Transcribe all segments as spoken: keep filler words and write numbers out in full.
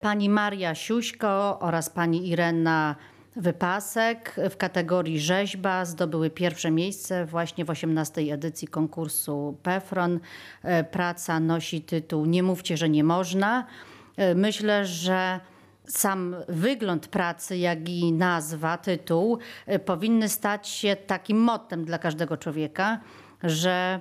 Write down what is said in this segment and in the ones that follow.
pani Maria Siuśko oraz pani Irena Wypasek w kategorii rzeźba zdobyły pierwsze miejsce właśnie w osiemnastej edycji konkursu PEFRON. Praca nosi tytuł „Nie mówcie, że nie można”. Myślę, że sam wygląd pracy, jak i nazwa, tytuł powinny stać się takim mottem dla każdego człowieka, że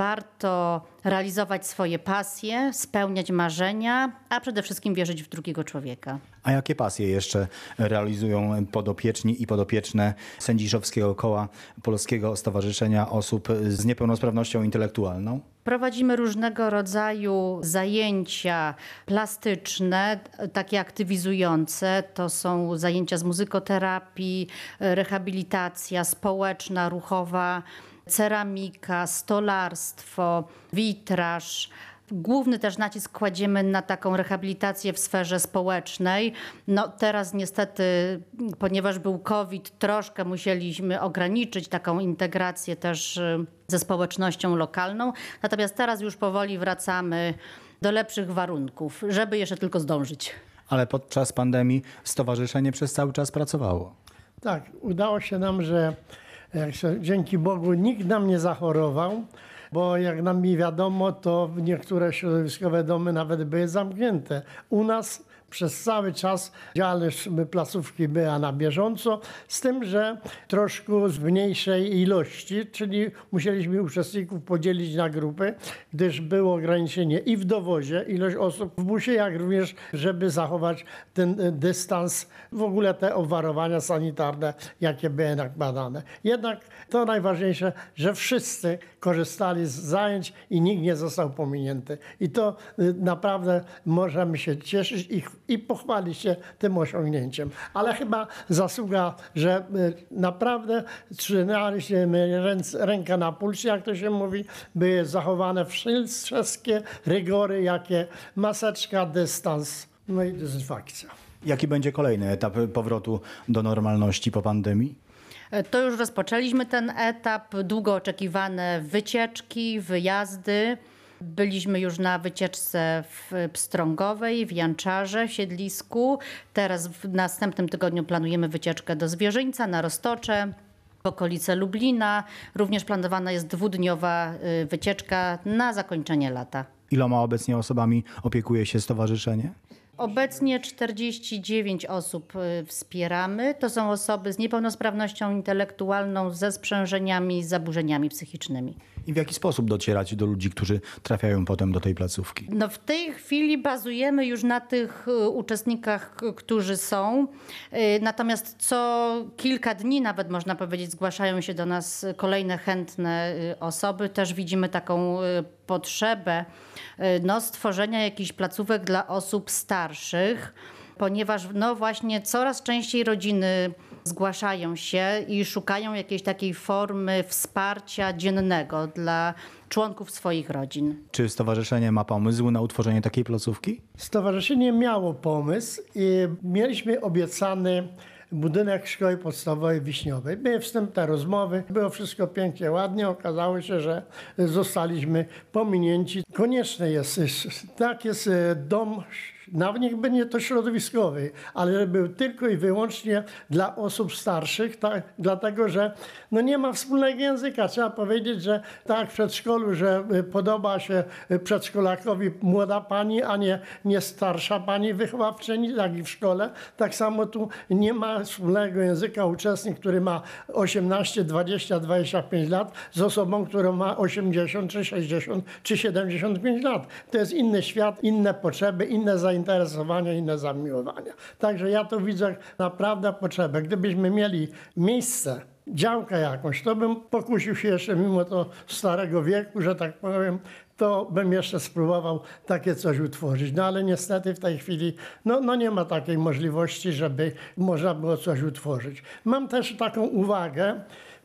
warto realizować swoje pasje, spełniać marzenia, a przede wszystkim wierzyć w drugiego człowieka. A jakie pasje jeszcze realizują podopieczni i podopieczne Sędziszowskiego Koła Polskiego Stowarzyszenia Osób z Niepełnosprawnością Intelektualną? Prowadzimy różnego rodzaju zajęcia plastyczne, takie aktywizujące. To są zajęcia z muzykoterapii, rehabilitacja społeczna, ruchowa, ceramika, stolarstwo, witraż. Główny też nacisk kładziemy na taką rehabilitację w sferze społecznej. No teraz niestety, ponieważ był COVID, troszkę musieliśmy ograniczyć taką integrację też ze społecznością lokalną. Natomiast teraz już powoli wracamy do lepszych warunków, żeby jeszcze tylko zdążyć. Ale podczas pandemii stowarzyszenie przez cały czas pracowało. Tak, udało się nam, że jak się, dzięki Bogu nikt nam nie zachorował, bo jak nam mi wiadomo, to niektóre środowiskowe domy nawet były zamknięte. U nas przez cały czas działalność placówki była na bieżąco, z tym, że troszkę w mniejszej ilości, czyli musieliśmy uczestników podzielić na grupy, gdyż było ograniczenie i w dowozie, ilość osób w busie, jak również, żeby zachować ten dystans, w ogóle te obwarowania sanitarne, jakie były nakładane. Jednak to najważniejsze, że wszyscy korzystali z zajęć i nikt nie został pominięty. I to naprawdę możemy się cieszyć i, i pochwalić się tym osiągnięciem. Ale chyba zasługa, że naprawdę trzymaliśmy rękę na pulsie, jak to się mówi, były zachowane wszystkie rygory, jakie maseczka, dystans, no i dezynfekcja. Jaki będzie kolejny etap powrotu do normalności po pandemii? To już rozpoczęliśmy ten etap, długo oczekiwane wycieczki, wyjazdy. Byliśmy już na wycieczce w Pstrągowej, w Janczarze, w Siedlisku. Teraz w następnym tygodniu planujemy wycieczkę do Zwierzyńca, na Roztocze, w okolice Lublina. Również planowana jest dwudniowa wycieczka na zakończenie lata. Iloma obecnie osobami opiekuje się stowarzyszenie? Obecnie czterdzieści dziewięć osób wspieramy. To są osoby z niepełnosprawnością intelektualną, ze sprzężeniami, z zaburzeniami psychicznymi. I w jaki sposób docierać do ludzi, którzy trafiają potem do tej placówki? No w tej chwili bazujemy już na tych uczestnikach, którzy są. Natomiast co kilka dni nawet można powiedzieć zgłaszają się do nas kolejne chętne osoby. Też widzimy taką potrzebę no, stworzenia jakichś placówek dla osób starszych, ponieważ no właśnie coraz częściej rodziny zgłaszają się i szukają jakiejś takiej formy wsparcia dziennego dla członków swoich rodzin. Czy stowarzyszenie ma pomysł na utworzenie takiej placówki? Stowarzyszenie miało pomysł i mieliśmy obiecany budynek szkoły podstawowej Wiśniowej. Były wstępne rozmowy, było wszystko pięknie, ładnie. Okazało się, że zostaliśmy pominięci. Konieczne jest, tak jest dom, nawet niech będzie to środowiskowy, ale żeby był tylko i wyłącznie dla osób starszych, tak, dlatego że no nie ma wspólnego języka. Trzeba powiedzieć, że tak w przedszkolu, że podoba się przedszkolakowi młoda pani, a nie, nie starsza pani wychowawczyni, jak i w szkole. Tak samo tu nie ma wspólnego języka uczestnik, który ma osiemnaście, dwadzieścia, dwadzieścia pięć lat z osobą, która ma osiemdziesiąt, czy sześćdziesiąt, czy siedemdziesiąt pięć lat. To jest inny świat, inne potrzeby, inne zainteresowania, inne zamiłowania. Także ja to widzę naprawdę potrzebę. Gdybyśmy mieli miejsce, działkę jakąś, to bym pokusił się jeszcze mimo to starego wieku, że tak powiem, to bym jeszcze spróbował takie coś utworzyć. No ale niestety w tej chwili no, no nie ma takiej możliwości, żeby można było coś utworzyć. Mam też taką uwagę,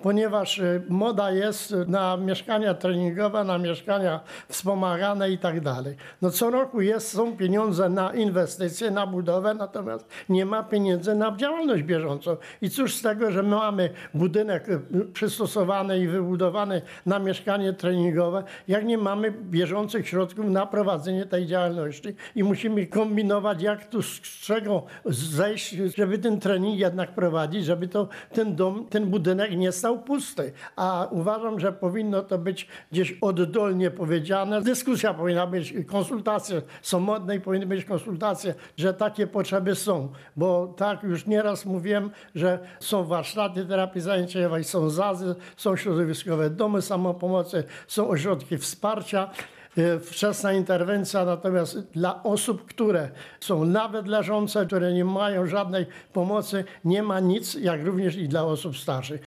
ponieważ y, moda jest na mieszkania treningowe, na mieszkania wspomagane i tak dalej. No co roku jest, są pieniądze na inwestycje, na budowę, natomiast nie ma pieniędzy na działalność bieżącą. I cóż z tego, że my mamy budynek y, przystosowany i wybudowany na mieszkanie treningowe, jak nie mamy bieżących środków na prowadzenie tej działalności i musimy kombinować, jak tu z czego zejść, żeby ten trening jednak prowadzić, żeby to, ten dom, ten budynek nie stał pusty. A uważam, że powinno to być gdzieś oddolnie powiedziane. Dyskusja powinna być, konsultacje są modne i powinny być konsultacje, że takie potrzeby są. Bo tak już nieraz mówiłem, że są warsztaty terapii zajęciowej, są zazy, są środowiskowe domy samopomocy, są ośrodki wsparcia. Wczesna interwencja, natomiast dla osób, które są nawet leżące, które nie mają żadnej pomocy, nie ma nic, jak również i dla osób starszych.